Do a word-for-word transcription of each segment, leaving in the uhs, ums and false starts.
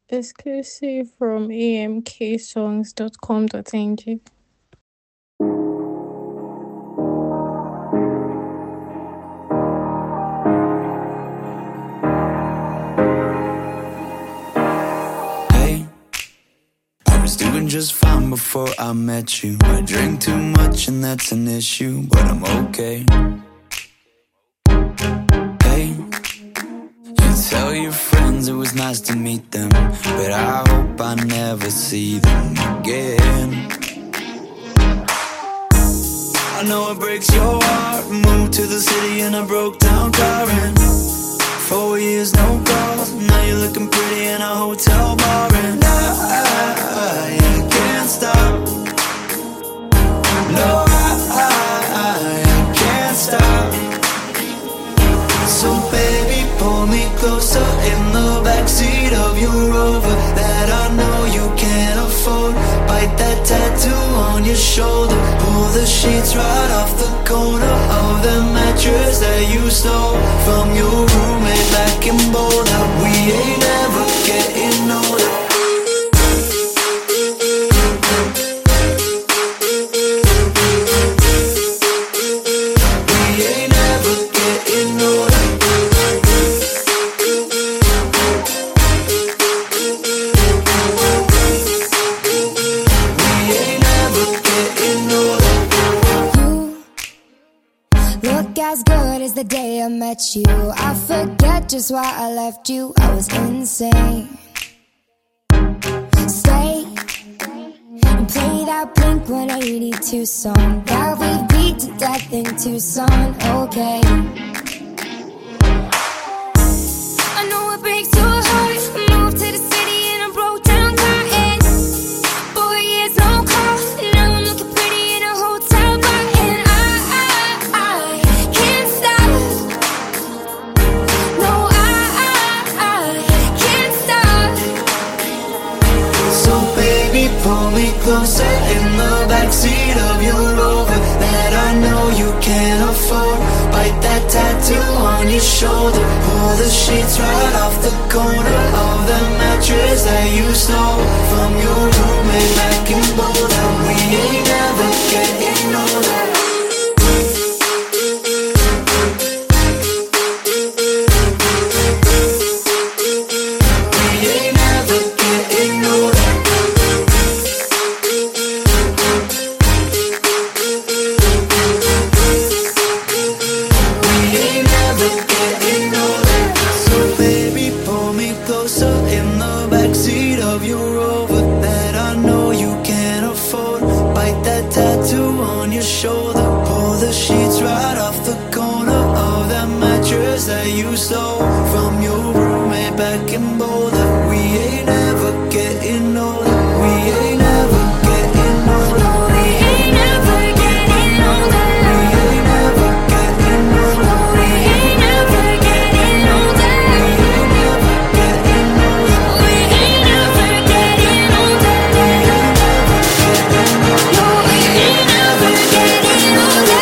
Exclusive from a m k songs dot com dot n g. Hey, I was doing just fine before I met you. I drink too much and that's an issue, but I'm okay. Hey, you tell your friends it was nice to meet them, but I hope I never see them again. I know it breaks your heart. Moved to the city in a broke down car, and four years no calls. Now you're looking pretty in a hotel bar, and I, I can't stop. No, I, I, I can't stop. So baby, pull me closer in the backseat of your Rover that I know you can't afford. Bite that tattoo on your shoulder. Pull the sheets right off the corner of the mattress that you stole from your roommate back in Boulder. We ain't never getting older. The day I met you, I forget just why I left you. I was insane. Stay and play that Blink one eighty-two song that we beat to death in Tucson. Okay, I know it breaks your heart. Moved to the city and I broke down crying. Four years no call. Now I'm looking pretty in a hotel bar, and I, I, I can't stop. No, I, I, I can't stop. So baby, pull me closer in the backseat of your Rover that I know you can't afford. Bite that tattoo on your shoulder. Pull the sheets right off the corner of the mattress that you stole from your roommate back in Boulder. We ain't never getting older. That you stole from your roommate back in Boulder. We ain't never getting older. We ain't never getting older. We ain't never getting older. We ain't never getting older. We ain't never getting older. We ain't never getting older. We ain't never getting older. We ain't never getting older. No, we ain't never getting older.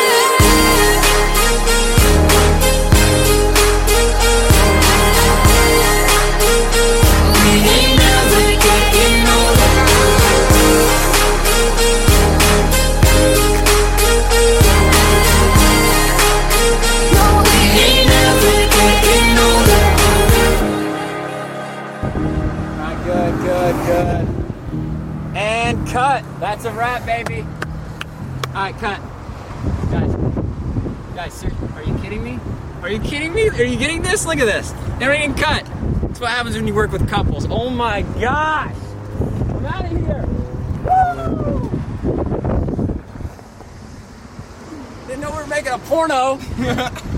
Good, good, good. And cut. That's a wrap, baby. Alright, cut. Guys. Guys, sir, are you kidding me? Are you kidding me? Are you getting this? Look at this. Everything cut. That's what happens when you work with couples. Oh my gosh. I'm out of here. Woo! Didn't know we were making a porno.